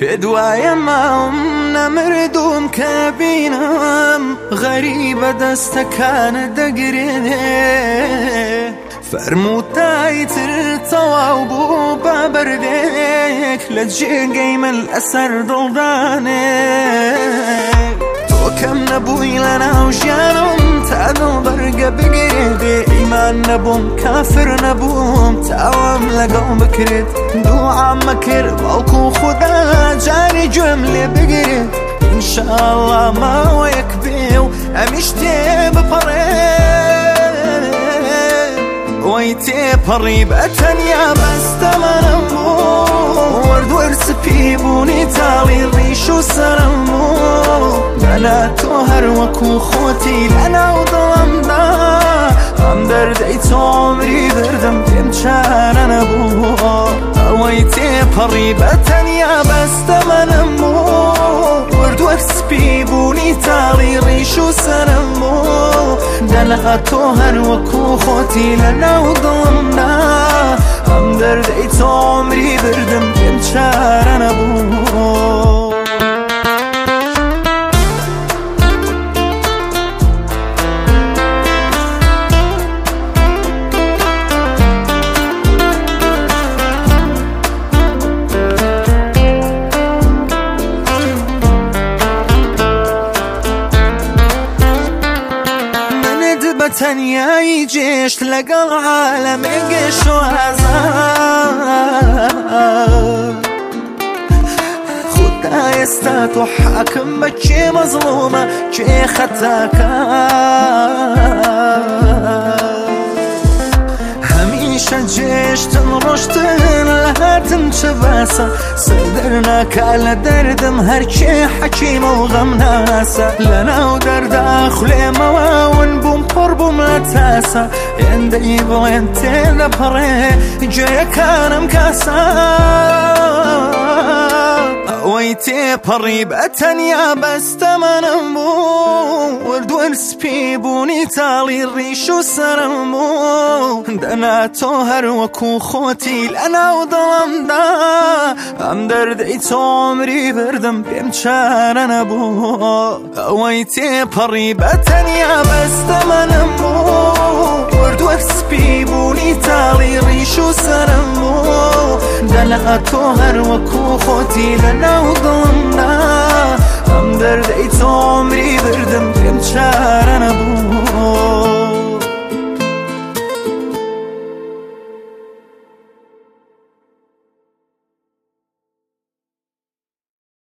پێدوایە ماوم نەمردوم کە بینم غەریبە دەستەکانە دەگرێ فەرمووتای تر تەواو بوو بە بەردێک لە جێگەی من لەسەر دڵدانێک تۆ کەم نەبووی لەناو ژیانم تا دڵبەرگە بگرێ ئیمان نەبووم کافر نەبووم تاوام لەگەڵ بکرێت دوعام مەکرد بەڵکو خوددا جاری گوێم لێ بگرێت ئینشاءڵڵا ماوەیەک بێ و ئەمیش تێبپەڕێت وەی تێپەڕی بە تەنیا بەستەمەنم بوو وەردوەرسپی بوونی تاڵی ڕیش و سەرم بوو بەلا تۆ هەروەکو خۆتی لەناو دڵمدا ئەم دەردەی تۆ عومری بردم پێم چارە نەبوو ئەوەی تێپەڕی بە تەنیا بەستەمەنم بوو وەردوەرسپی بوونی تاڵی ڕیش و سەرم بوو دەلا تۆ هەروەکو خۆتی لەناو دڵمدا ئەم دەردەی تۆ عومری بردم پێم چارە نەبوو تەنیایی جێشت لەگەڵ عالەمێ گەشت و ئازار خوددا ئێستا تۆ حاکم بە کێ مەزڵومە کێ خەتاکار هەمیشە جێشتن ڕۆشتن لە هاتن چه باسە سەردەر ناکا لە دەردم هەرکێ حەکیمە و غەم ناسە لەناو دەردا خوڵێمەوە ون بووم پڕ بووم لە تاسە هێندەی بڵێن تێدەپەڕێ گوێیەکانم کاسە ئەوەی تێپەڕی بە تەنیا بەستەمەنم بوو وەردوەرسپی بوونی تاڵی ڕیش و سەرم بوو دەنا تۆ هەروەکو خۆتی لەناو دڵمدا ئەم دەردەی تۆ عومری بردم پێم چارە نەبوو ئەوەی تێپەڕی بە تەنیا بەستەمەنم بوو وەردوەرسپی بوونی تاڵی ڕیش و سەرم بوو دەنا تۆ هەروەکو خۆتی لەناو دڵمدا ئەم دەردەی تۆ عومری بردم پێم چارە نەبوو